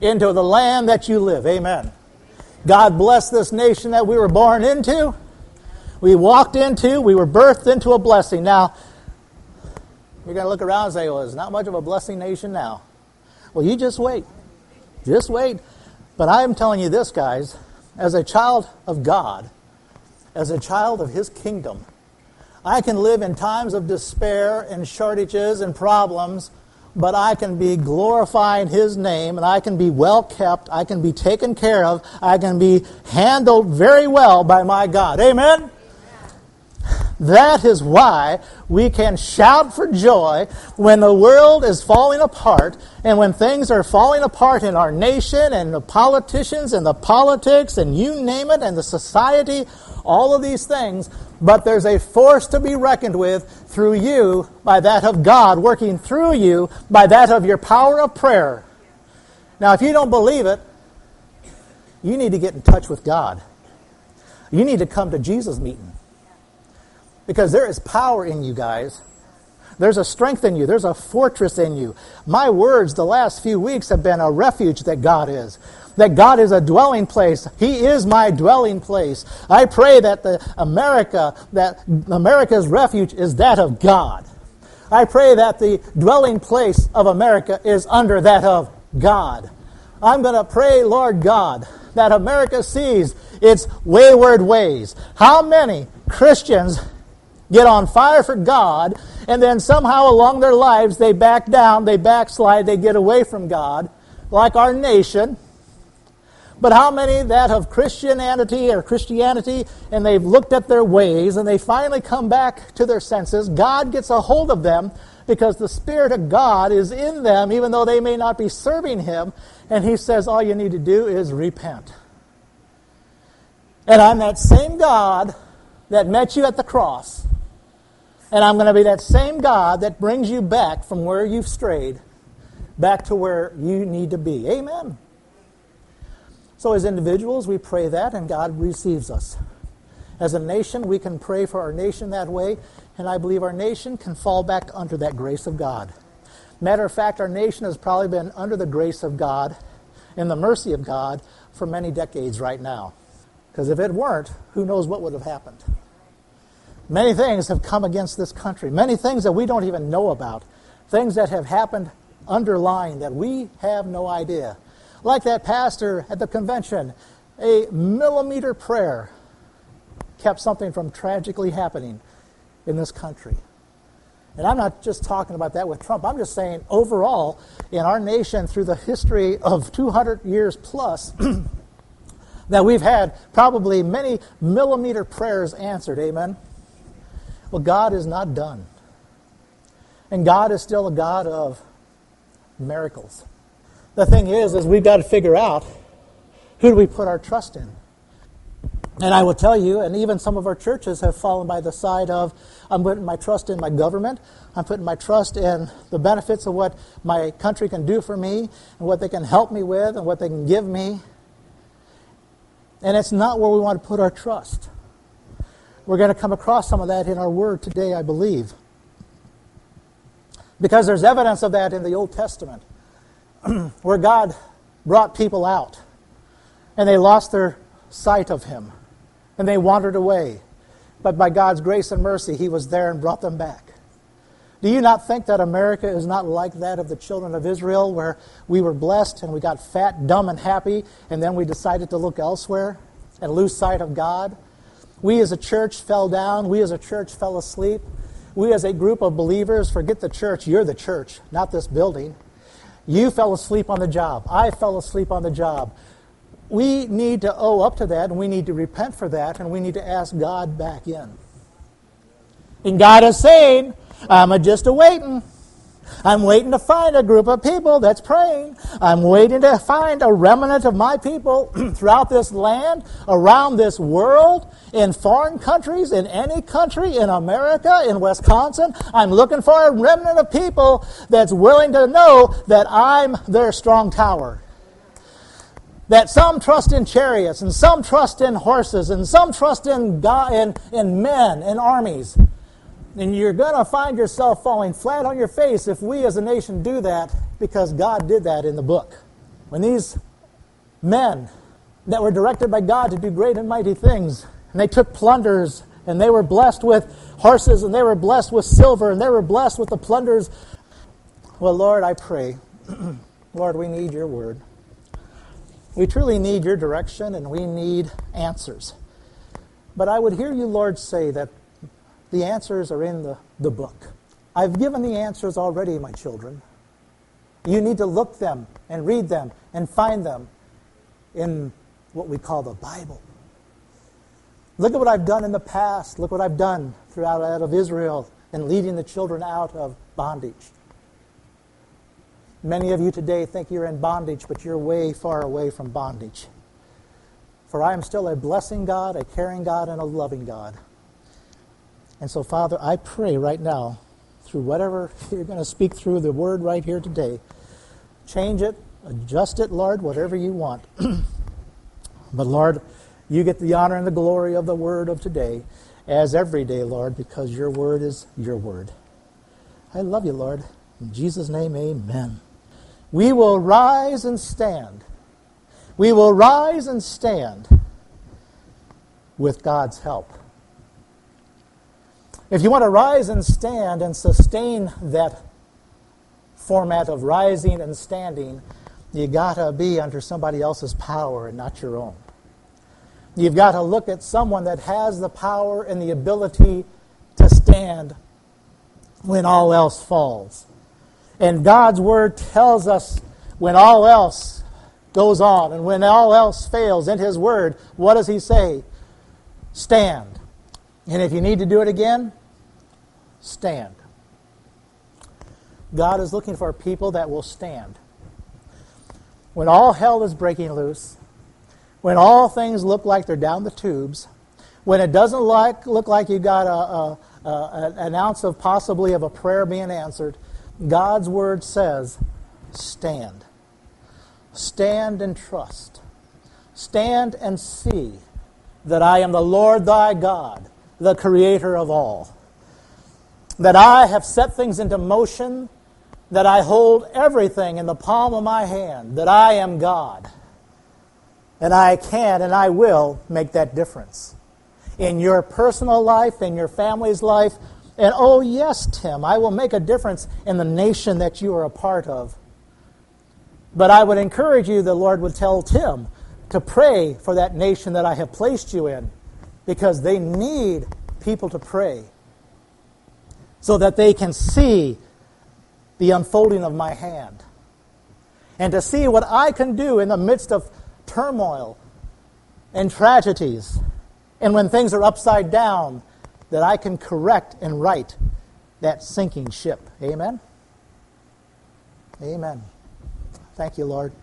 into the land that you live. Amen. God bless this nation that we were born into. We walked into, we were birthed into a blessing. Now, you're going to look around and say, well, it's not much of a blessing nation now. Well, you just wait. Just wait. But I am telling you this, guys, as a child of God, as a child of His kingdom, I can live in times of despair and shortages and problems, but I can be glorifying His name, and I can be well kept, I can be taken care of, I can be handled very well by my God. Amen? That is why we can shout for joy when the world is falling apart and when things are falling apart in our nation and the politicians and the politics and you name it and the society, all of these things. But there's a force to be reckoned with through you by that of God, working through you by that of your power of prayer. Now, if you don't believe it, you need to get in touch with God. You need to come to Jesus' meeting. Because there is power in you guys. There's a strength in you. There's a fortress in you. My words the last few weeks have been a refuge that God is. That God is a dwelling place. He is my dwelling place. I pray that America's refuge is that of God. I pray that the dwelling place of America is under that of God. I'm going to pray, Lord God, that America sees its wayward ways. How many Christians get on fire for God, and then somehow along their lives they back down, they backslide, they get away from God, like our nation. But how many that have Christianity, and they've looked at their ways, and they finally come back to their senses? God gets a hold of them because the Spirit of God is in them, even though they may not be serving Him, and He says all you need to do is repent. And I'm that same God that met you at the cross. And I'm going to be that same God that brings you back from where you've strayed, back to where you need to be. Amen. So as individuals, we pray that, and God receives us. As a nation, we can pray for our nation that way, and I believe our nation can fall back under that grace of God. Matter of fact, our nation has probably been under the grace of God and the mercy of God for many decades right now. Because if it weren't, who knows what would have happened. Many things have come against this country. Many things that we don't even know about. Things that have happened underlying that we have no idea. Like that pastor at the convention, a millimeter prayer kept something from tragically happening in this country. And I'm not just talking about that with Trump. I'm just saying overall in our nation through the history of 200 years plus that we've had probably many millimeter prayers answered. Amen? Well, God is not done. And God is still a God of miracles. The thing is we've got to figure out who do we put our trust in. And I will tell you, and even some of our churches have fallen by the side of, I'm putting my trust in my government, I'm putting my trust in the benefits of what my country can do for me, and what they can help me with, and what they can give me. And it's not where we want to put our trust. We're going to come across some of that in our word today, I believe. Because there's evidence of that in the Old Testament, where God brought people out, and they lost their sight of Him, and they wandered away. But by God's grace and mercy, He was there and brought them back. Do you not think that America is not like that of the children of Israel, where we were blessed and we got fat, dumb, and happy, and then we decided to look elsewhere and lose sight of God? We as a church fell down. We as a church fell asleep. We as a group of believers, forget the church, you're the church, not this building. You fell asleep on the job. I fell asleep on the job. We need to owe up to that, and we need to repent for that, and we need to ask God back in. And God is saying, I'm just a-waiting. I'm waiting to find a group of people that's praying. I'm waiting to find a remnant of my people throughout this land, around this world, in foreign countries, in any country, in America, in Wisconsin. I'm looking for a remnant of people that's willing to know that I'm their strong tower. That some trust in chariots, and some trust in horses, and some trust in God, in men, in armies. And you're going to find yourself falling flat on your face if we as a nation do that, because God did that in the book. When these men that were directed by God to do great and mighty things, and they took plunders, and they were blessed with horses, and they were blessed with silver, and they were blessed with the plunders. Well, Lord, I pray, Lord, we need your word. We truly need your direction, and we need answers. But I would hear you, Lord, say that the answers are in the book. I've given the answers already, my children. You need to look them and read them and find them in what we call the Bible. Look at what I've done in the past. Look what I've done throughout out of Israel and leading the children out of bondage. Many of you today think you're in bondage, but you're way far away from bondage. For I am still a blessing God, a caring God, and a loving God. And so, Father, I pray right now, through whatever you're going to speak through the word right here today, change it, adjust it, Lord, whatever you want. But, Lord, you get the honor and the glory of the word of today, as every day, Lord, because your word is your word. I love you, Lord. In Jesus' name, amen. We will rise and stand. We will rise and stand with God's help. If you want to rise and stand and sustain that format of rising and standing, you got to be under somebody else's power and not your own. You've got to look at someone that has the power and the ability to stand when all else falls. And God's word tells us when all else goes on and when all else fails in his word, what does he say? Stand. And if you need to do it again, stand. God is looking for people that will stand. When all hell is breaking loose, when all things look like they're down the tubes, when it doesn't look like you got an ounce of possibly of a prayer being answered, God's word says, stand. Stand and trust. Stand and see that I am the Lord thy God, the creator of all. That I have set things into motion, that I hold everything in the palm of my hand, that I am God. And I can and I will make that difference in your personal life, in your family's life. And oh yes, Tim, I will make a difference in the nation that you are a part of. But I would encourage you, the Lord would tell Tim, to pray for that nation that I have placed you in, because they need people to pray so that they can see the unfolding of my hand and to see what I can do in the midst of turmoil and tragedies, and when things are upside down, that I can correct and right that sinking ship. Amen? Amen. Thank you, Lord.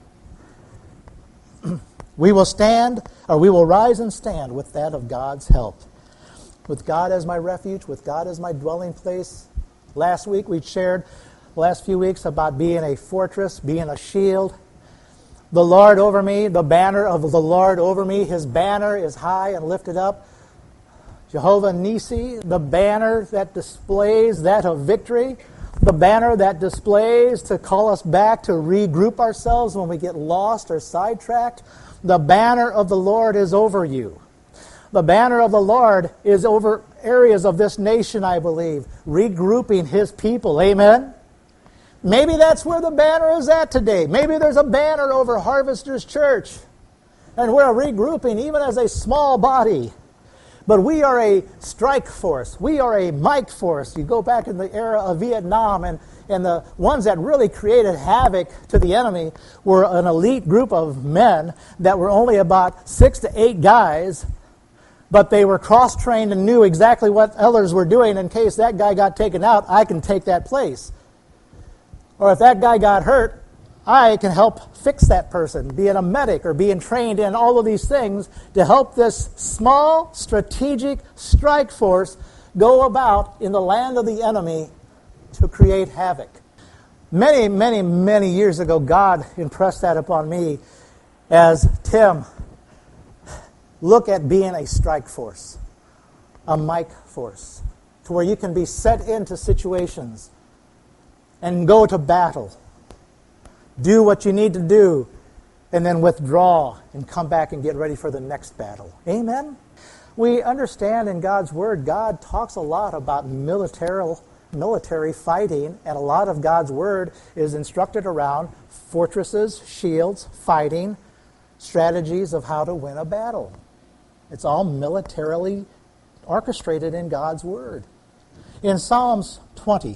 We will stand, or we will rise and stand with that of God's help. With God as my refuge, with God as my dwelling place. Last week we shared, last few weeks, about being a fortress, being a shield. The Lord over me, the banner of the Lord over me, his banner is high and lifted up. Jehovah Nisi, the banner that displays that of victory, the banner that displays to call us back to regroup ourselves when we get lost or sidetracked. The banner of the Lord is over you. The banner of the Lord is over areas of this nation, I believe, regrouping his people. Amen? Maybe that's where the banner is at today. Maybe there's a banner over Harvesters Church, and we're regrouping even as a small body. But we are a strike force. We are a mic force. You go back in the era of Vietnam, and the ones that really created havoc to the enemy were an elite group of men that were only about 6 to 8 guys, but they were cross-trained and knew exactly what others were doing. In case that guy got taken out, I can take that place. Or if that guy got hurt, I can help fix that person, being a medic or being trained in all of these things to help this small strategic strike force go about in the land of the enemy to create havoc. Many, many, many years ago, God impressed that upon me as, Tim, look at being a strike force, a mic force, to where you can be set into situations and go to battle. Do what you need to do and then withdraw and come back and get ready for the next battle. Amen? We understand in God's Word, God talks a lot about military fighting, and a lot of God's Word is instructed around fortresses, shields, fighting, strategies of how to win a battle. It's all militarily orchestrated in God's Word. In Psalms 20.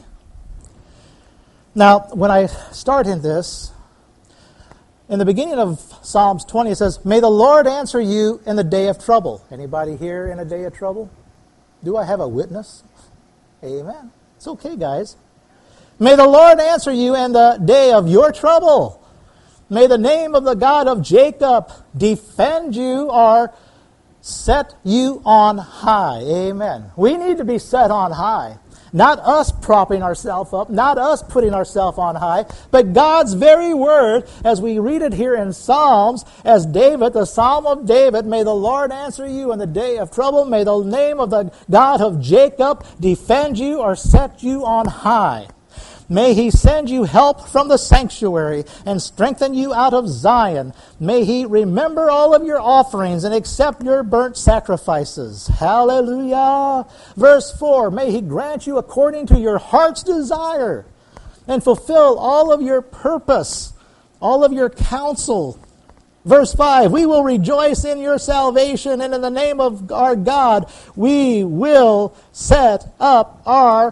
Now, when I start in this, in the beginning of Psalms 20, it says, "May the Lord answer you in the day of trouble." Anybody here in a day of trouble? Do I have a witness? Amen. It's okay, guys. "May the Lord answer you in the day of your trouble. May the name of the God of Jacob defend you or set you on high." Amen. We need to be set on high. Not us propping ourselves up, not us putting ourselves on high, but God's very word, as we read it here in Psalms, as David, the Psalm of David, "May the Lord answer you in the day of trouble. May the name of the God of Jacob defend you or set you on high. May He send you help from the sanctuary and strengthen you out of Zion. May He remember all of your offerings and accept your burnt sacrifices." Hallelujah. Verse 4, "May He grant you according to your heart's desire and fulfill all of your purpose, all of your counsel." Verse 5, "We will rejoice in your salvation, and in the name of our God we will set up our"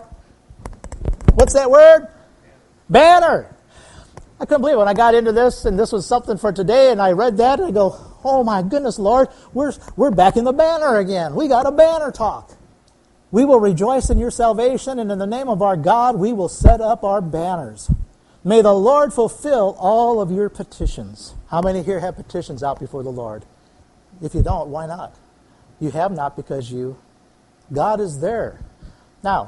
what's that word? Banner. I couldn't believe it when I got into this, and this was something for today, and I read that, and I go, oh my goodness, Lord, we're back in the banner again. We got a banner talk. "We will rejoice in your salvation, and in the name of our God we will set up our banners. May the Lord fulfill all of your petitions." How many here have petitions out before the Lord? If you don't, why not? You have not because God is there. Now,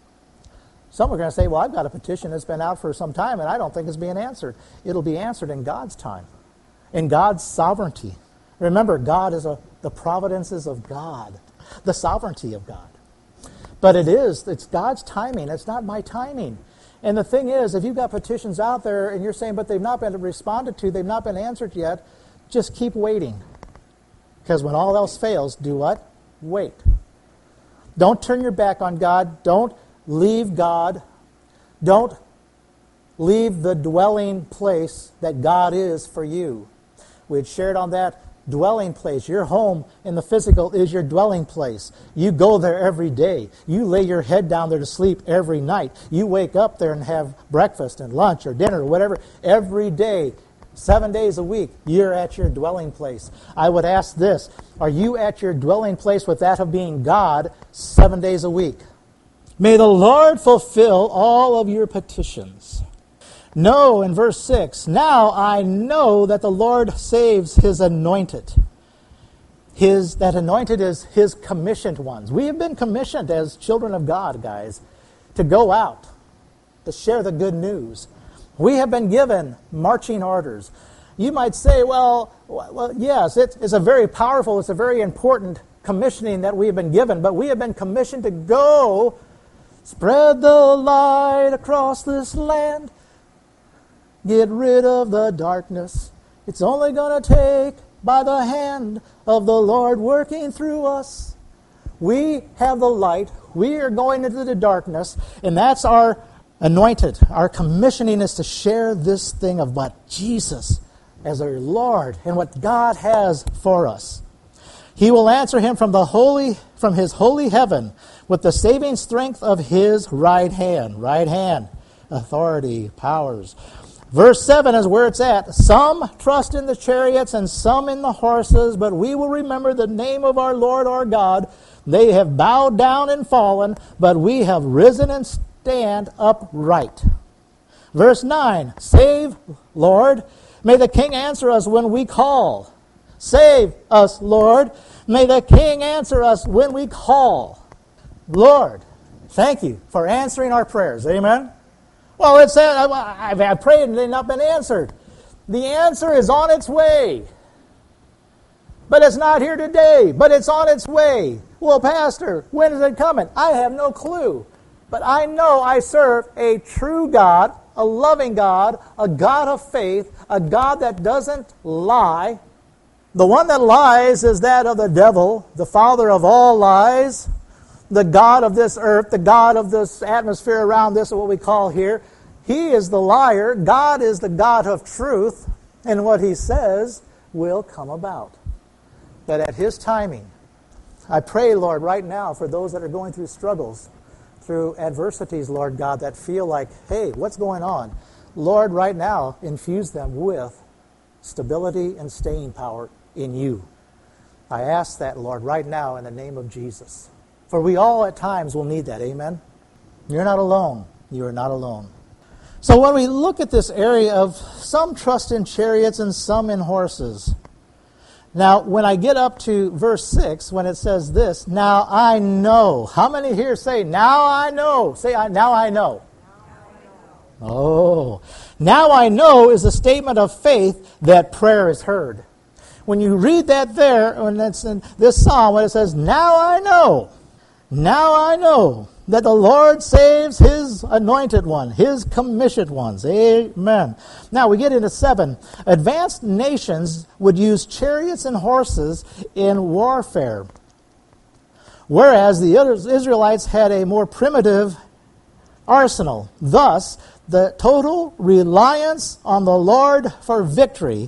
some are going to say, "Well, I've got a petition that's been out for some time and I don't think it's being answered." It'll be answered in God's time, in God's sovereignty. Remember, God is the providences of God, the sovereignty of God. But it's God's timing. It's not my timing. And the thing is, if you've got petitions out there and you're saying, but they've not been responded to, they've not been answered yet, just keep waiting. Because when all else fails, do what? Wait. Don't turn your back on God. Don't leave God. Don't leave the dwelling place that God is for you. We had shared on that dwelling place. Your home in the physical is your dwelling place. You go there every day. You lay your head down there to sleep every night. You wake up there and have breakfast and lunch or dinner or whatever every day. 7 days a week, you're at your dwelling place. I would ask this, are you at your dwelling place with that of being God 7 days a week? May the Lord fulfill all of your petitions. No, in verse 6, "Now I know that the Lord saves His anointed." That anointed is His commissioned ones. We have been commissioned as children of God, guys, to go out, to share the good news. We have been given marching orders. You might say, well, yes, it's a very powerful, it's a very important commissioning that we have been given, but we have been commissioned to go spread the light across this land. Get rid of the darkness. It's only going to take by the hand of the Lord working through us. We have the light. We are going into the darkness, and that's our anointed. Our commissioning is to share this thing of what Jesus as our Lord and what God has for us. He will answer him from His holy heaven with the saving strength of His right hand. Right hand, authority, powers. Verse 7 is where it's at. "Some trust in the chariots and some in the horses, but we will remember the name of our Lord our God. They have bowed down and fallen, but we have risen and stand upright." Verse 9, "Save, Lord. May the King answer us when we call." Save us, Lord. May the King answer us when we call. Lord, thank you for answering our prayers. Amen? Well, it said, I've prayed and they've not been answered. The answer is on its way. But it's not here today. But it's on its way. Well, Pastor, when is it coming? I have no clue. But I know I serve a true God a loving God, a God of faith, a God that doesn't lie. The one that lies is that of the devil, the father of all lies, the God of this earth, the God of this atmosphere around this, what we call here. He is the liar. God is the God of truth, and what He says will come about. That at His timing, I pray, Lord, right now for those that are going through struggles, through adversities, Lord God, that feel like, hey, what's going on? Lord, right now, infuse them with stability and staying power in You. I ask that, Lord, right now in the name of Jesus. For we all at times will need that, amen? You're not alone. You are not alone. So when we look at this area of some trust in chariots and some in horses. Now, when I get up to verse 6, when it says this, now I know. How many here say, now I know? Say, now I know. Oh, now I know is a statement of faith that prayer is heard. When you read that there, when it's in this psalm, when it says, now I know that the Lord saves His anointed one, His commissioned ones. Amen. Now we get into 7. Advanced nations would use chariots and horses in warfare, whereas the Israelites had a more primitive arsenal. Thus, the total reliance on the Lord for victory.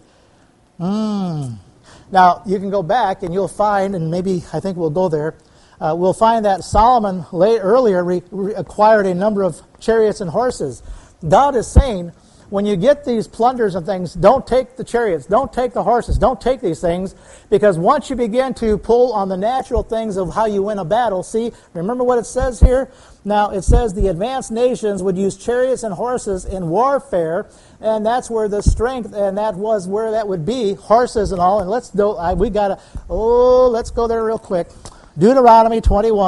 Now, you can go back and you'll find, and maybe I think we'll go there, we'll find that Solomon earlier acquired a number of chariots and horses. God is saying, when you get these plunders and things, don't take the chariots, don't take the horses, don't take these things, because once you begin to pull on the natural things of how you win a battle, see, remember what it says here? Now, it says the advanced nations would use chariots and horses in warfare, and that's where the strength, and that was where that would be, horses and all. And let's go there real quick. Deuteronomy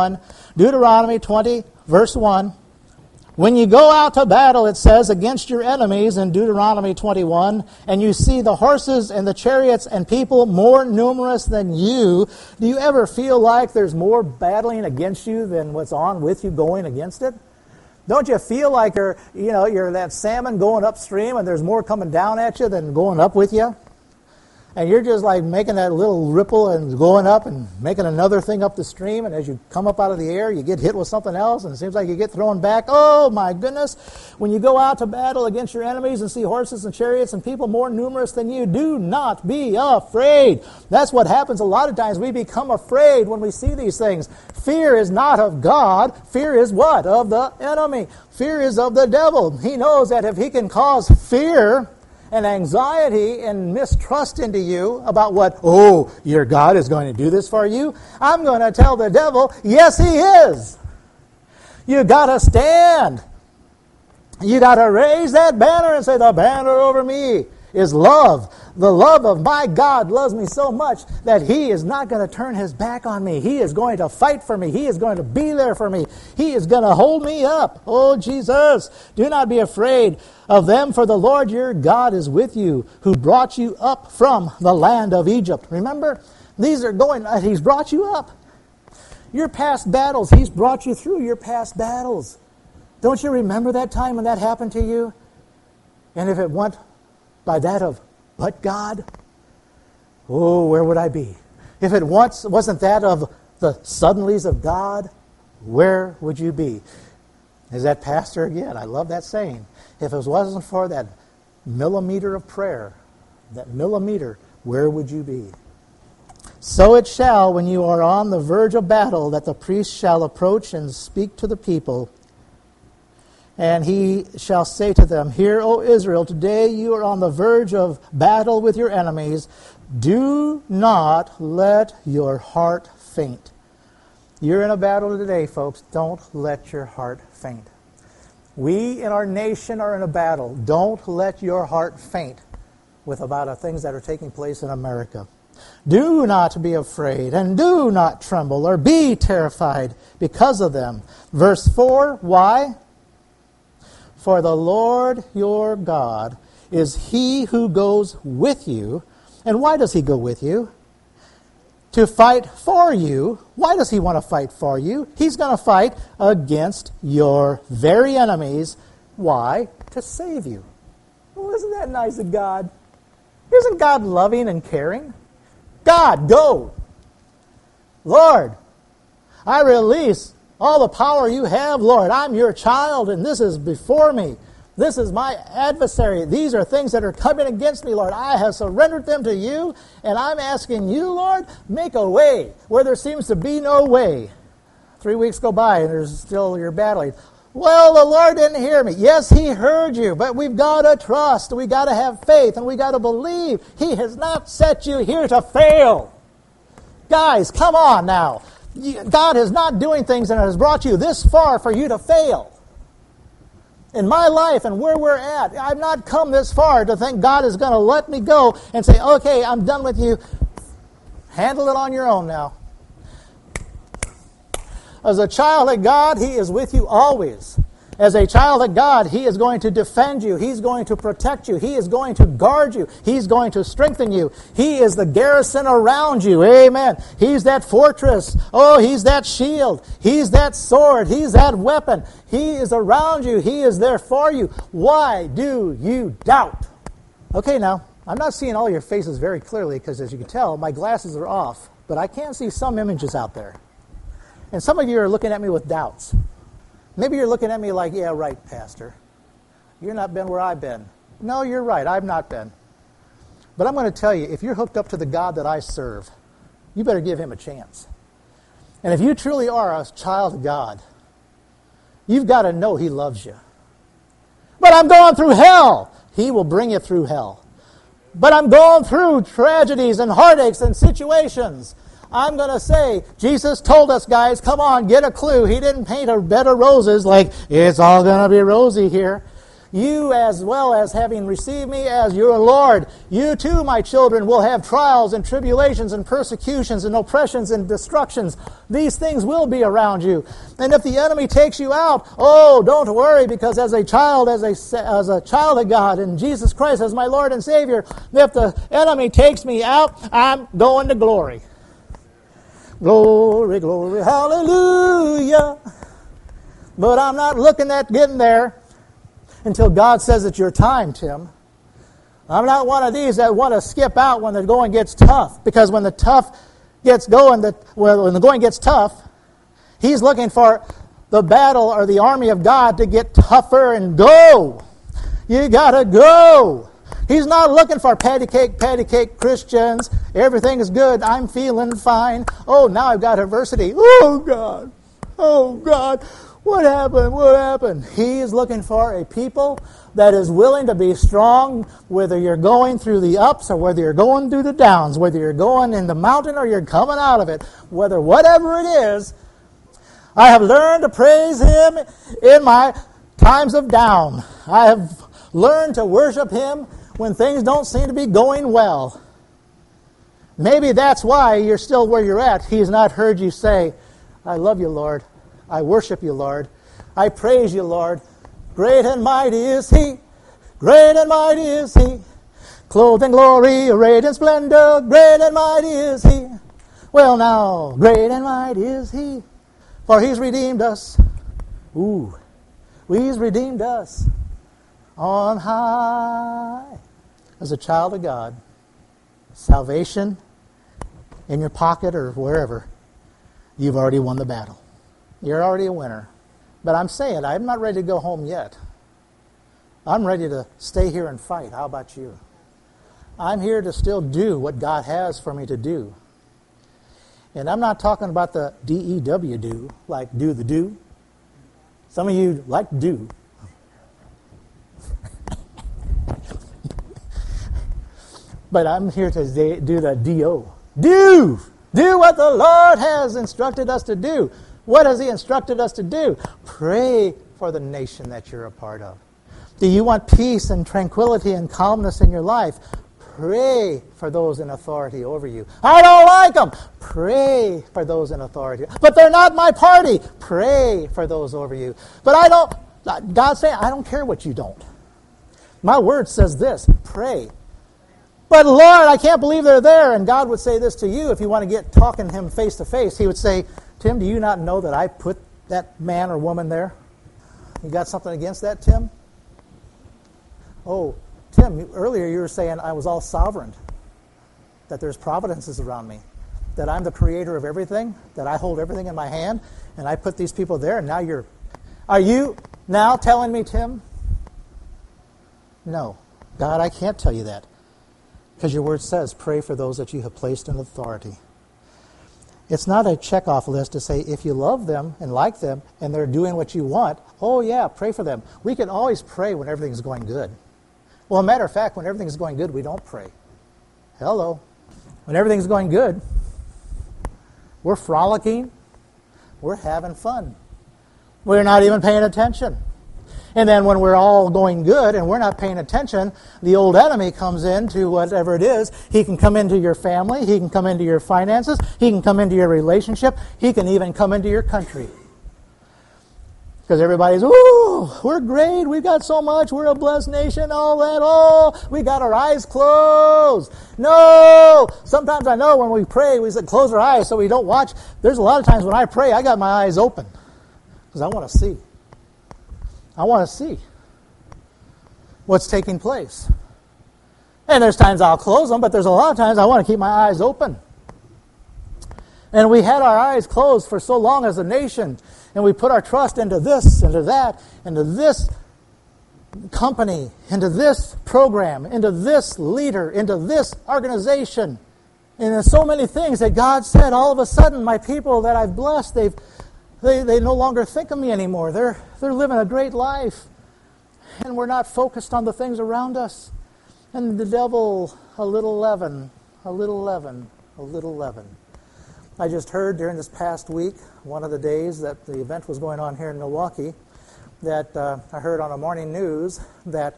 20, verse 1. When you go out to battle, it says, against your enemies in Deuteronomy 21, and you see the horses and the chariots and people more numerous than you, do you ever feel like there's more battling against you than what's on with you going against it? Don't you feel like you're that salmon going upstream and there's more coming down at you than going up with you? And you're just like making that little ripple and going up and making another thing up the stream. And as you come up out of the air, you get hit with something else. And it seems like you get thrown back. Oh, my goodness. When you go out to battle against your enemies and see horses and chariots and people more numerous than you, do not be afraid. That's what happens a lot of times. We become afraid when we see these things. Fear is not of God. Fear is what? Of the enemy. Fear is of the devil. He knows that if he can cause fear and anxiety and mistrust into you about what, your God is going to do this for you, I'm going to tell the devil, yes, He is. You got to stand. You got to raise that banner and say, the banner over me is love. The love of my God loves me so much that He is not going to turn His back on me. He is going to fight for me. He is going to be there for me. He is going to hold me up. Oh, Jesus, do not be afraid of them, for the Lord your God is with you, who brought you up from the land of Egypt. Remember, He's brought you up. Your past battles, He's brought you through your past battles. Don't you remember that time when that happened to you? And if it went by that of, but God, where would I be? If it wasn't that of the suddenlies of God, where would you be? Is that pastor again? I love that saying. If it wasn't for that millimeter of prayer, where would you be? So it shall, when you are on the verge of battle, that the priest shall approach and speak to the people, and he shall say to them, Hear, O Israel, today you are on the verge of battle with your enemies. Do not let your heart faint. You're in a battle today, folks. Don't let your heart faint. We in our nation are in a battle. Don't let your heart faint with about the things that are taking place in America. Do not be afraid and do not tremble or be terrified because of them. Verse 4, why? For the Lord your God is He who goes with you. And why does He go with you? To fight for you. Why does He want to fight for you? He's going to fight against your very enemies. Why? to save you. Well, isn't that nice of God? Isn't God loving and caring? God, go. Lord, I release all the power you have, Lord. I'm your child, and this is before me. This is my adversary. These are things that are coming against me, Lord. I have surrendered them to you, and I'm asking you, Lord, make a way where there seems to be no way. 3 weeks go by, and there's still you're battling. Well, the Lord didn't hear me. Yes, He heard you, but we've got to trust. We've got to have faith, and we've got to believe. He has not set you here to fail. Guys, come on now. God is not doing things and has brought you this far for you to fail. In my life and where we're at, I've not come this far to think God is going to let me go and say, okay, I'm done with you. Handle it on your own now. As a child of God, He is with you always. As a child of God, He is going to defend you. He's going to protect you. He is going to guard you. He's going to strengthen you. He is the garrison around you. Amen. He's that fortress. Oh, He's that shield. He's that sword. He's that weapon. He is around you. He is there for you. Why do you doubt? Okay, now, I'm not seeing all your faces very clearly because, as you can tell, my glasses are off. But I can see some images out there. And some of you are looking at me with doubts. Maybe you're looking at me like, yeah, right, Pastor. You've not been where I've been. No, you're right, I've not been. But I'm going to tell you, if you're hooked up to the God that I serve, you better give Him a chance. And if you truly are a child of God, you've got to know He loves you. But I'm going through hell. He will bring you through hell. But I'm going through tragedies and heartaches and situations. I'm going to say, Jesus told us, guys, come on, get a clue. He didn't paint a bed of roses like, it's all going to be rosy here. You, as well as having received me as your Lord, you too, my children, will have trials and tribulations and persecutions and oppressions and destructions. These things will be around you. And if the enemy takes you out, oh, don't worry, because as a child of God and Jesus Christ as my Lord and Savior, if the enemy takes me out, I'm going to glory. Glory, glory, hallelujah. But I'm not looking at getting there until God says it's your time, Tim. I'm not one of these that want to skip out when the going gets tough. Because when the when the going gets tough, He's looking for the battle or the army of God to get tougher and go. You got to go. He's not looking for patty cake Christians. Everything is good. I'm feeling fine. Oh, now I've got adversity. Oh, God. What happened? He is looking for a people that is willing to be strong, whether you're going through the ups or whether you're going through the downs, whether you're going in the mountain or you're coming out of it, whatever it is. I have learned to praise Him in my times of down. I have learned to worship Him when things don't seem to be going well. Maybe that's why you're still where you're at. He's not heard you say, I love you, Lord. I worship you, Lord. I praise you, Lord. Great and mighty is He. Great and mighty is He. Clothed in glory, arrayed in splendor. Great and mighty is He. Well now, great and mighty is He. For He's redeemed us. He's redeemed us on high. As a child of God, salvation in your pocket or wherever, you've already won the battle. You're already a winner. But I'm saying, I'm not ready to go home yet. I'm ready to stay here and fight. How about you? I'm here to still do what God has for me to do. And I'm not talking about the D-E-W do, like do the do. Some of you like do. But I'm here to do the D-O. Do what the Lord has instructed us to do. What has He instructed us to do? Pray for the nation that you're a part of. Do you want peace and tranquility and calmness in your life? Pray for those in authority over you. I don't like them. Pray for those in authority. But they're not my party. Pray for those over you. But God's saying, I don't care what you don't. My word says this, pray. But Lord, I can't believe they're there. And God would say this to you if you want to get talking to Him face to face. He would say, Tim, do you not know that I put that man or woman there? You got something against that, Tim? Oh, Tim, earlier you were saying I was all sovereign, that there's providences around me, that I'm the creator of everything, that I hold everything in my hand, and I put these people there, and now are you now telling me, Tim? No. God, I can't tell you that. Because your word says, pray for those that you have placed in authority. It's not a checkoff list to say, if you love them and like them and they're doing what you want, oh yeah, pray for them. We can always pray when everything's going good. Well, a matter of fact, when everything's going good, we don't pray. Hello. When everything's going good, we're frolicking, we're having fun. We're not even paying attention. And then when we're all going good and we're not paying attention, the old enemy comes into whatever it is. He can come into your family. He can come into your finances. He can come into your relationship. He can even come into your country. Because everybody's, ooh, we're great. We've got so much. We're a blessed nation. All that. Oh, we got our eyes closed. No. Sometimes I know when we pray, we say close our eyes so we don't watch. There's a lot of times when I pray, I got my eyes open. Because I want to see. I want to see what's taking place. And there's times I'll close them, but there's a lot of times I want to keep my eyes open. And we had our eyes closed for so long as a nation, and we put our trust into this, into that, into this company, into this program, into this leader, into this organization. And there's so many things that God said, all of a sudden, my people that I've blessed, they no longer think of me anymore. They're living a great life. And we're not focused on the things around us. And the devil, a little leaven, a little leaven, a little leaven. I just heard during this past week, one of the days that the event was going on here in Milwaukee, that I heard on a morning news that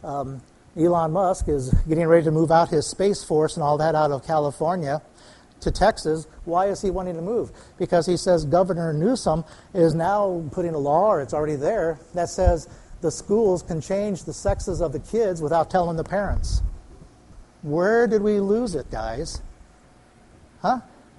Elon Musk is getting ready to move out his Space Force and all that out of California to Texas. Why is he wanting to move? Because he says Governor Newsom is now putting a law, or it's already there, that says the schools can change the sexes of the kids without telling the parents. Where did we lose it, guys? Huh?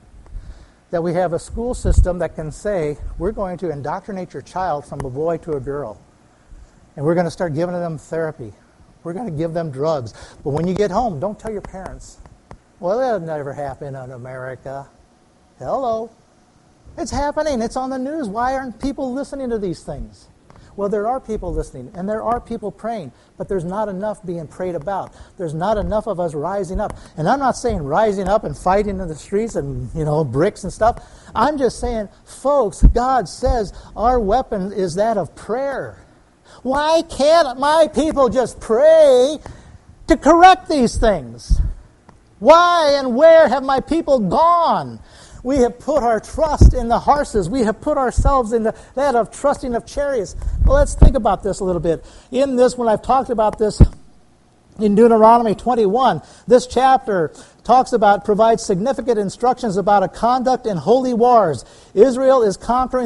That we have a school system that can say, we're going to indoctrinate your child from a boy to a girl. And we're going to start giving them therapy. We're going to give them drugs. But when you get home, don't tell your parents. Well, that'll never happen in America. Hello. It's happening. It's on the news. Why aren't people listening to these things? Well, there are people listening, and there are people praying, but there's not enough being prayed about. There's not enough of us rising up. And I'm not saying rising up and fighting in the streets and, bricks and stuff. I'm just saying, folks, God says our weapon is that of prayer. Why can't my people just pray to correct these things? Why and where have my people gone? We have put our trust in the horses. We have put ourselves in that of trusting of chariots. Well, let's think about this a little bit. In this, when I've talked about this in Deuteronomy 21, this chapter provides significant instructions about a conduct in holy wars. Israel is conquering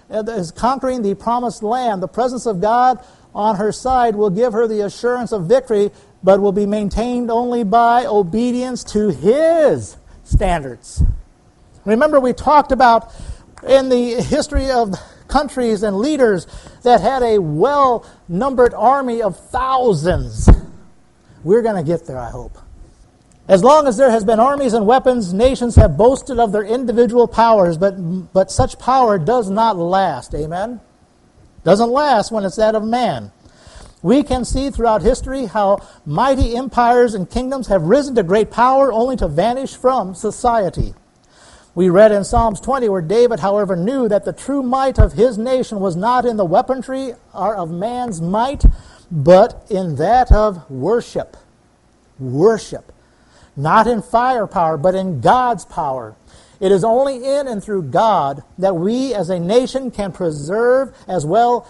the promised land. The presence of God on her side will give her the assurance of victory, but will be maintained only by obedience to His standards. Remember, we talked about in the history of countries and leaders that had a well-numbered army of thousands. We're going to get there, I hope. As long as there has been armies and weapons, nations have boasted of their individual powers, but such power does not last. Amen? Doesn't last when it's that of man. We can see throughout history how mighty empires and kingdoms have risen to great power only to vanish from society. We read in Psalms 20 where David, however, knew that the true might of his nation was not in the weaponry or of man's might, but in that of worship. Worship. Not in firepower, but in God's power. It is only in and through God that we as a nation can be preserved as well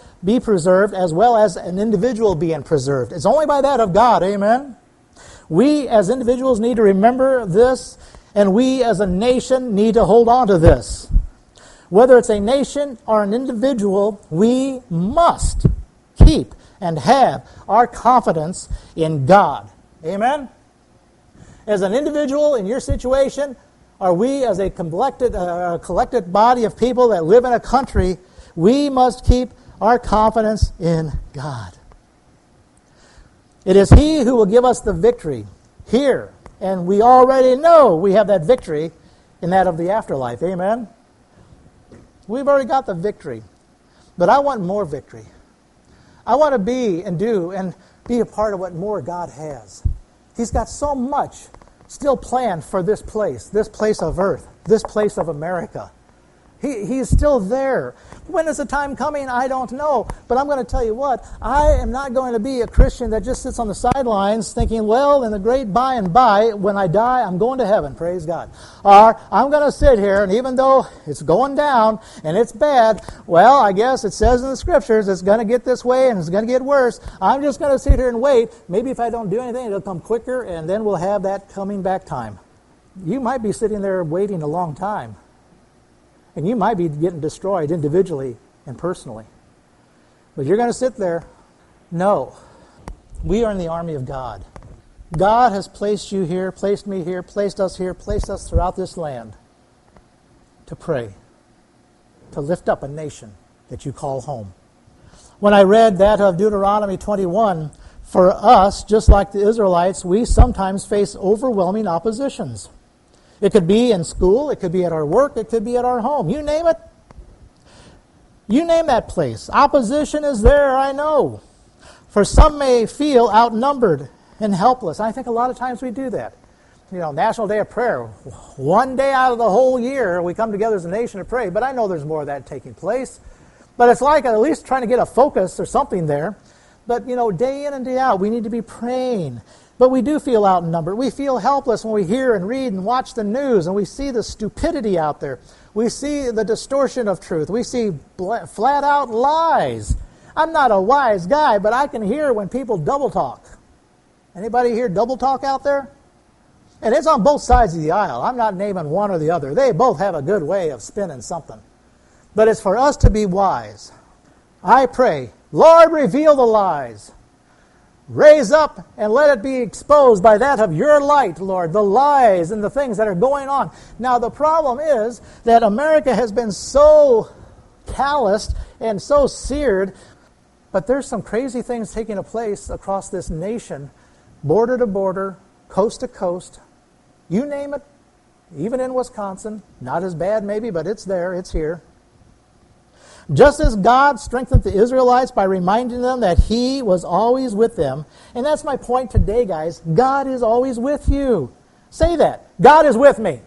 as an individual being preserved. It's only by that of God, amen? We as individuals need to remember this, and we as a nation need to hold on to this. Whether it's a nation or an individual, we must keep and have our confidence in God. Amen? As an individual in your situation, or we as a collected body of people that live in a country, we must keep our confidence in God. It is He who will give us the victory here. And we already know we have that victory in that of the afterlife. Amen? We've already got the victory. But I want more victory. I want to be and do and be a part of what more God has. He's got so much still planned for this place of earth, this place of America. He's still there. When is the time coming? I don't know. But I'm going to tell you what, I am not going to be a Christian that just sits on the sidelines thinking, well, in the great by and by, when I die, I'm going to heaven, praise God. Or I'm going to sit here, and even though it's going down and it's bad, well, I guess it says in the Scriptures it's going to get this way and it's going to get worse. I'm just going to sit here and wait. Maybe if I don't do anything, it'll come quicker, and then we'll have that coming back time. You might be sitting there waiting a long time. And you might be getting destroyed individually and personally. But you're going to sit there. No. We are in the army of God. God has placed you here, placed me here, placed us here, placed us throughout this land to pray, to lift up a nation that you call home. When I read that of Deuteronomy 21, for us, just like the Israelites, we sometimes face overwhelming oppositions. It could be in school, it could be at our work, it could be at our home. You name it. You name that place. Opposition is there, I know. For some may feel outnumbered and helpless. I think a lot of times we do that. You know, National Day of Prayer. One day out of the whole year, we come together as a nation to pray. But I know there's more of that taking place. But it's like at least trying to get a focus or something there. But, you know, day in and day out, we need to be praying. But we do feel outnumbered. We feel helpless when we hear and read and watch the news and we see the stupidity out there. We see the distortion of truth. We see flat out lies. I'm not a wise guy, but I can hear when people double talk. Anybody hear double talk out there? And it's on both sides of the aisle. I'm not naming one or the other. They both have a good way of spinning something. But it's for us to be wise. I pray, Lord, reveal the lies. Raise up and let it be exposed by that of your light, Lord, the lies and the things that are going on. Now, the problem is that America has been so calloused and so seared, but there's some crazy things taking place across this nation, border to border, coast to coast. You name it, even in Wisconsin. Not as bad maybe, but it's there, it's here. Just as God strengthened the Israelites by reminding them that He was always with them. And that's my point today, guys. God is always with you. Say that. God is with me.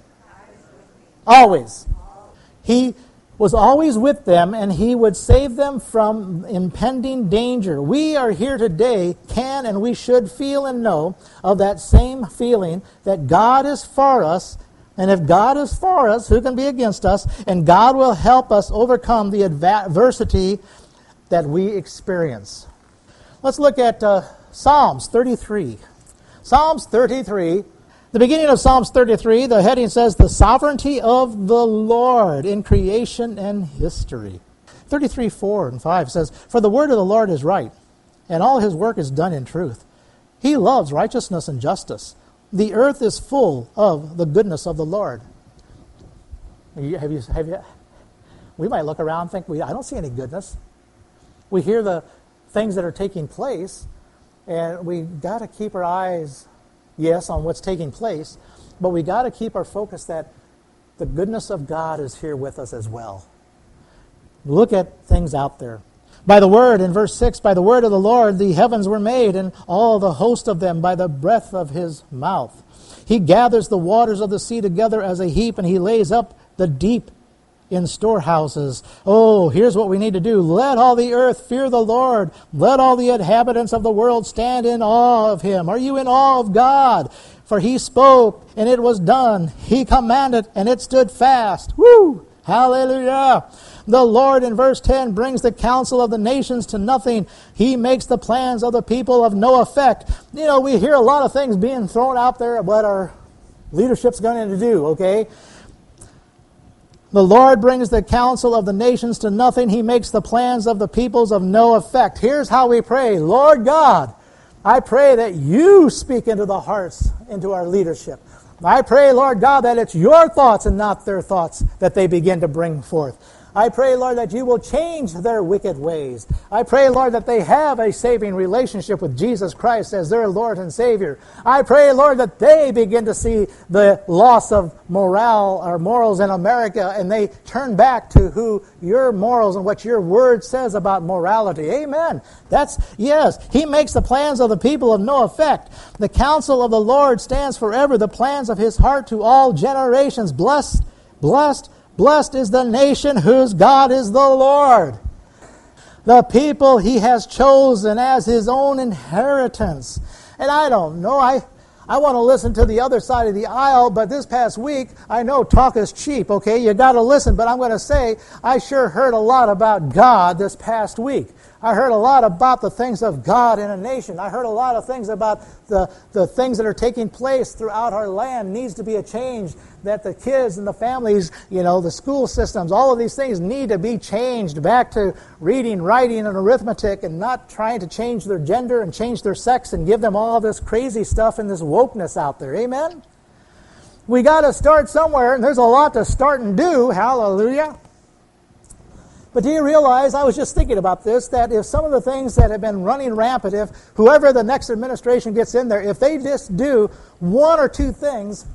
Always. He was always with them, and He would save them from impending danger. We are here today, can and we should feel and know of that same feeling that God is for us. And if God is for us, who can be against us? And God will help us overcome the adversity that we experience. Let's look at Psalms 33. Psalms 33. The beginning of Psalms 33, the heading says, the sovereignty of the Lord in creation and history. 33, 4 and 5 says, for the word of the Lord is right, and all His work is done in truth. He loves righteousness and justice. The earth is full of the goodness of the Lord. Have you? We might look around and think, I don't see any goodness. We hear the things that are taking place, and we got to keep our eyes, yes, on what's taking place, but we got to keep our focus that the goodness of God is here with us as well. Look at things out there. By the word, in verse 6, by the word of the Lord the heavens were made, and all the host of them by the breath of His mouth. He gathers the waters of the sea together as a heap, and He lays up the deep in storehouses. Oh, here's what we need to do. Let all the earth fear the Lord. Let all the inhabitants of the world stand in awe of Him. Are you in awe of God? For He spoke, and it was done. He commanded, and it stood fast. Woo! Hallelujah! The Lord, in verse 10, brings the counsel of the nations to nothing. He makes the plans of the people of no effect. You know, we hear a lot of things being thrown out there what our leadership's going to do, okay? The Lord brings the counsel of the nations to nothing. He makes the plans of the peoples of no effect. Here's how we pray. Lord God, I pray that You speak into the hearts, into our leadership. I pray, Lord God, that it's Your thoughts and not their thoughts that they begin to bring forth. I pray, Lord, that you will change their wicked ways. I pray, Lord, that they have a saving relationship with Jesus Christ as their Lord and Savior. I pray, Lord, that they begin to see the loss of morale or morals in America, and they turn back to who your morals and what your word says about morality. Amen. Yes, he makes the plans of the people of no effect. The counsel of the Lord stands forever, the plans of his heart to all generations. Blessed is the nation whose God is the Lord, the people he has chosen as his own inheritance. And I don't know, I want to listen to the other side of the aisle, but this past week, I know talk is cheap, okay? You got to listen, but I'm going to say I sure heard a lot about God this past week. I heard a lot about the things of God in a nation. I heard a lot of things about the things that are taking place throughout our land. Needs to be a change, that the kids and the families, the school systems, all of these things need to be changed back to reading, writing, and arithmetic, and not trying to change their gender and change their sex and give them all this crazy stuff and this wokeness out there. Amen? We got to start somewhere, and there's a lot to start and do. Hallelujah. But do you realize, I was just thinking about this, that if some of the things that have been running rampant, if whoever the next administration gets in there, if they just do one or two things,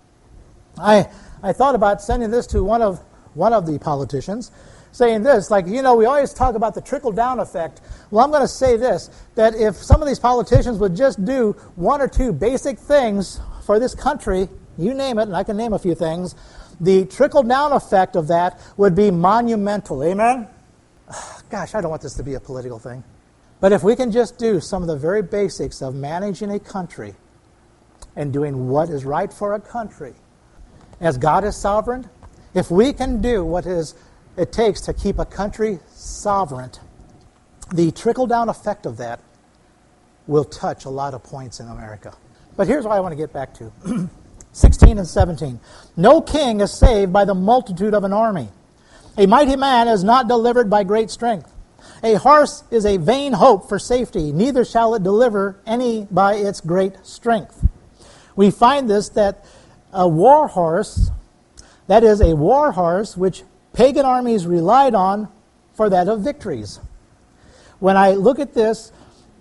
I thought about sending this to one of the politicians, saying this, we always talk about the trickle-down effect. Well, I'm going to say this, that if some of these politicians would just do one or two basic things for this country, you name it, and I can name a few things, the trickle-down effect of that would be monumental. Amen? Gosh, I don't want this to be a political thing. But if we can just do some of the very basics of managing a country and doing what is right for a country, as God is sovereign, if we can do what it takes to keep a country sovereign, the trickle-down effect of that will touch a lot of points in America. But here's what I want to get back to. 16 and 17. No king is saved by the multitude of an army. A mighty man is not delivered by great strength. A horse is a vain hope for safety, neither shall it deliver any by its great strength. We find this, that a war horse, that is a war horse which pagan armies relied on for that of victories. When I look at this,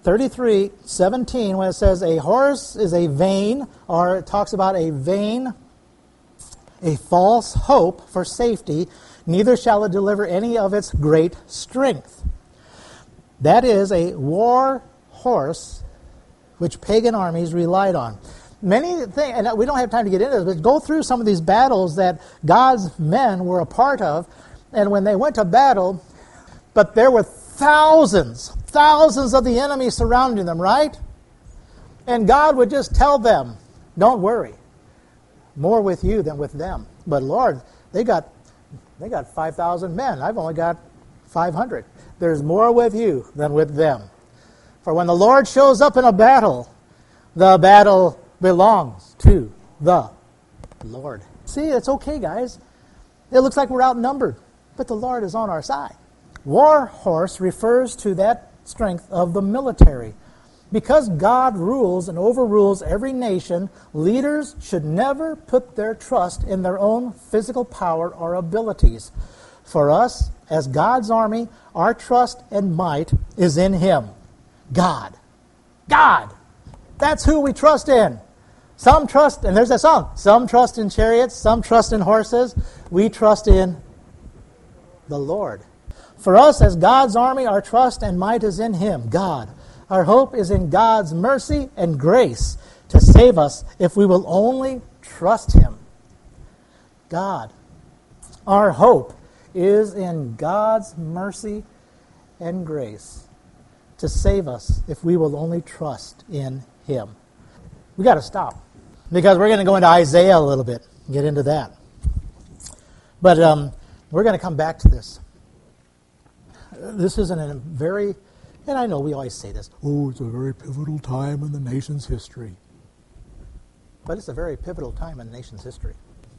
33:17, when it says a horse is a vain, or it talks about a vain, a false hope for safety, neither shall it deliver any of its great strength. That is a war horse which pagan armies relied on. Many things, and we don't have time to get into this, but go through some of these battles that God's men were a part of, and when they went to battle, but there were thousands of the enemy surrounding them, right? And God would just tell them, don't worry, more with you than with them. But Lord, they got 5,000 men. I've only got 500. There's more with you than with them. For when the Lord shows up in a battle, the battle belongs to the Lord. See, it's okay, guys. It looks like we're outnumbered, but the Lord is on our side. War horse refers to that strength of the military. Because God rules and overrules every nation, leaders should never put their trust in their own physical power or abilities. For us, as God's army, our trust and might is in Him. God. God! That's who we trust in. Some trust, and there's that song, some trust in chariots, some trust in horses. We trust in the Lord. For us, as God's army, our trust and might is in Him, God. Our hope is in God's mercy and grace to save us if we will only trust Him. God. Our hope is in God's mercy and grace to save us if we will only trust in Him. We got to stop, because we're going to go into Isaiah a little bit and get into that. But we're going to come back to this. This isn't a very, and I know we always say this, it's a very pivotal time in the nation's history. But it's a very pivotal time in the nation's history.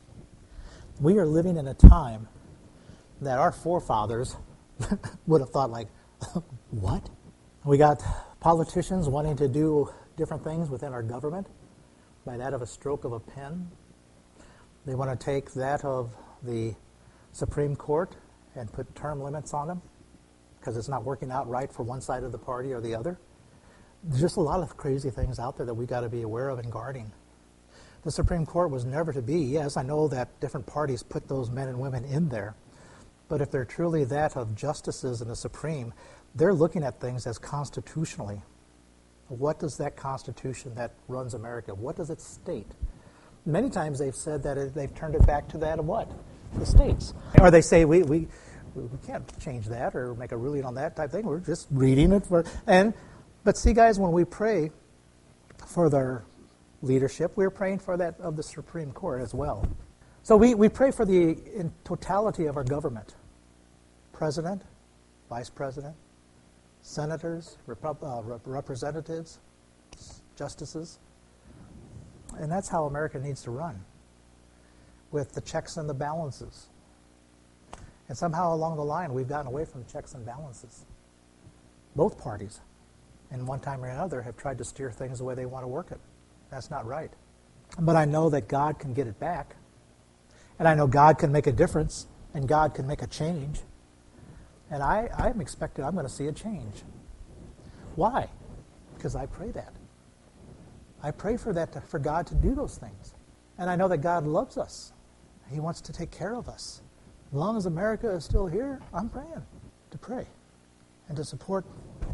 We are living in a time that our forefathers would have thought like, what? We got politicians wanting to do different things within our government by that of a stroke of a pen. They want to take that of the Supreme Court and put term limits on them because it's not working out right for one side of the party or the other. There's just a lot of crazy things out there that we got to be aware of and guarding. The Supreme Court was never to be. Yes, I know that different parties put those men and women in there, but if they're truly that of justices in the Supreme, they're looking at things as constitutionally. What does that Constitution that runs America, what does it state? Many times they've said that they've turned it back to that of what? The states. Or they say we can't change that or make a ruling on that type thing. We're just reading it. But see, guys, when we pray for their leadership, we're praying for that of the Supreme Court as well. So we pray for the in totality of our government. President, Vice President, senators, representatives, justices. And that's how America needs to run, with the checks and the balances. And somehow along the line, we've gotten away from checks and balances. Both parties, in one time or another, have tried to steer things the way they want to work it. That's not right. But I know that God can get it back. And I know God can make a difference, and God can make a change. And I'm expecting I'm going to see a change. Why? Because I pray that. I pray for that, for God to do those things. And I know that God loves us. He wants to take care of us. As long as America is still here, I'm praying to pray and to support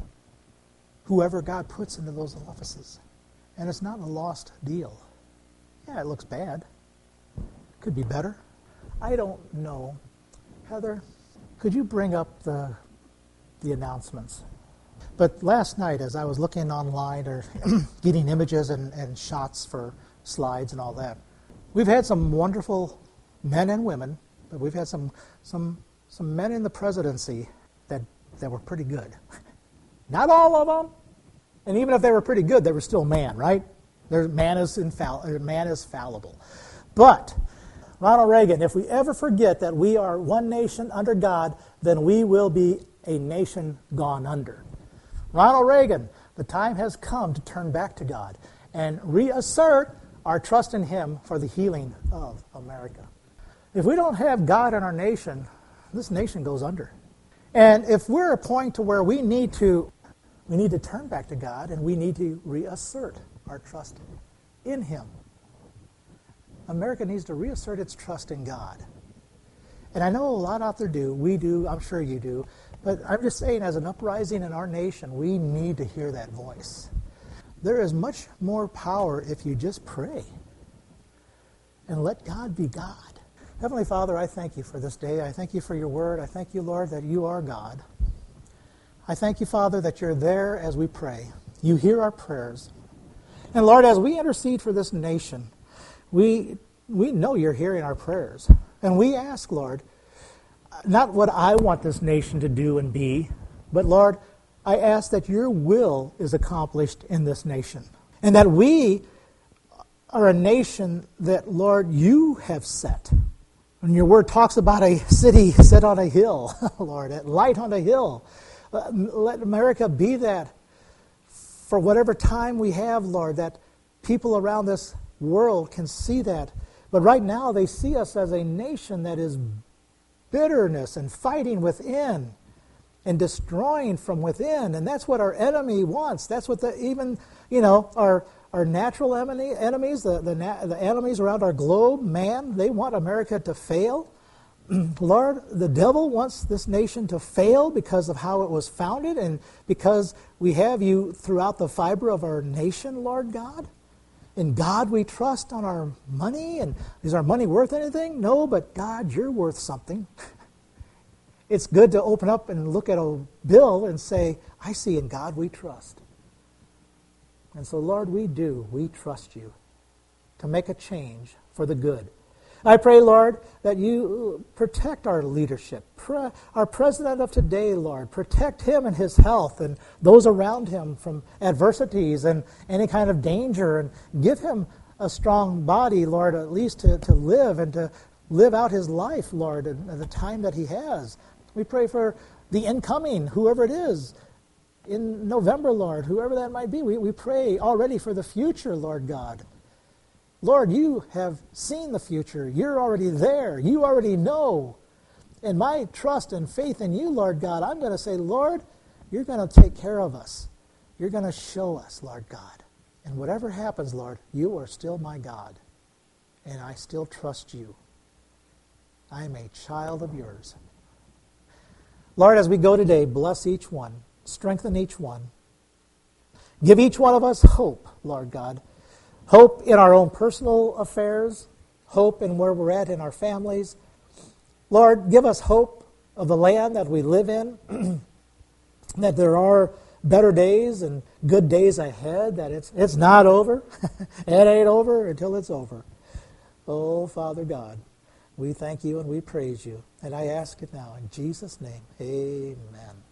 whoever God puts into those offices. And it's not a lost deal. Yeah, it looks bad. Could be better. I don't know. Heather, could you bring up the announcements? But last night, as I was looking online or getting images and shots for slides and all that, we've had some wonderful men and women, but we've had some men in the presidency that were pretty good. Not all of them, and even if they were pretty good, they were still man, right? Man is fallible. But Ronald Reagan, if we ever forget that we are one nation under God, then we will be a nation gone under. Ronald Reagan, the time has come to turn back to God and reassert our trust in Him for the healing of America. If we don't have God in our nation, this nation goes under. And if we're at a point to where we need to turn back to God and we need to reassert our trust in Him. America needs to reassert its trust in God. And I know a lot out there do. We do. I'm sure you do. But I'm just saying, as an uprising in our nation, we need to hear that voice. There is much more power if you just pray and let God be God. Heavenly Father, I thank you for this day. I thank you for your word. I thank you, Lord, that you are God. I thank you, Father, that you're there as we pray. You hear our prayers. And Lord, as we intercede for this nation, we know you're hearing our prayers. And we ask, Lord, not what I want this nation to do and be, but Lord, I ask that your will is accomplished in this nation. And that we are a nation that, Lord, you have set. And your word talks about a city set on a hill, Lord, a light on a hill. Let America be that for whatever time we have, Lord, that people around this world can see that. But right now they see us as a nation that is bitterness and fighting within and destroying from within. And that's what our enemy wants. That's what our natural enemies, the enemies around our globe, man, they want America to fail. Lord, the devil wants this nation to fail because of how it was founded and because we have you throughout the fiber of our nation, Lord God. In God we trust on our money, and is our money worth anything? No, but God, you're worth something. It's good to open up and look at a bill and say, I see in God we trust. And so, Lord, we trust you to make a change for the good. I pray, Lord, that you protect our leadership. Our president of today, Lord, protect him and his health and those around him from adversities and any kind of danger, and give him a strong body, Lord, at least to live and to live out his life, Lord, at the time that he has. We pray for the incoming, whoever it is, in November, Lord, whoever that might be. We pray already for the future, Lord God. Lord, you have seen the future. You're already there. You already know. in my trust and faith in you, Lord God, I'm going to say, Lord, you're going to take care of us. You're going to show us, Lord God. And whatever happens, Lord, you are still my God. And I still trust you. I am a child of yours. Lord, as we go today, bless each one. Strengthen each one. Give each one of us hope, Lord God. Hope in our own personal affairs. Hope in where we're at in our families. Lord, give us hope of the land that we live in. That there are better days and good days ahead. That it's not over. It ain't over until it's over. Oh, Father God, we thank you and we praise you. And I ask it now in Jesus' name. Amen.